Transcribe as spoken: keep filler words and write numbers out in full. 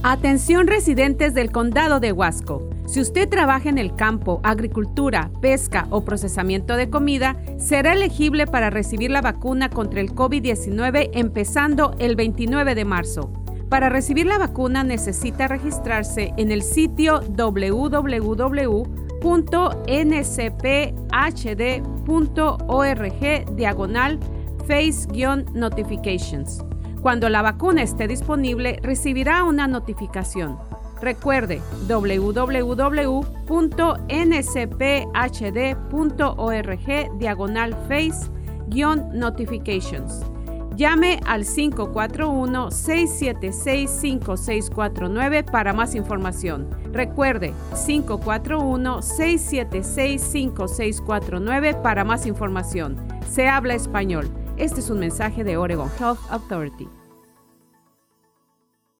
Atención residentes del condado de Wasco. Si usted trabaja en el campo, agricultura, pesca o procesamiento de comida, será elegible para recibir la vacuna contra el COVID diecinueve empezando el veintinueve de marzo. Para recibir la vacuna necesita registrarse en el sitio doble u doble u doble u punto n c p h d punto org diagonal face-notifications. Cuando la vacuna esté disponible, recibirá una notificación. Recuerde doble u doble u doble u punto n c p h d punto org diagonal face-notifications. Llame al cinco cuatro uno, seis siete seis, cinco seis cuatro nueve para más información. Recuerde, cinco cuatro uno, seis siete seis, cinco seis cuatro nueve para más información. Se habla español. Este es un mensaje de Oregon Health Authority.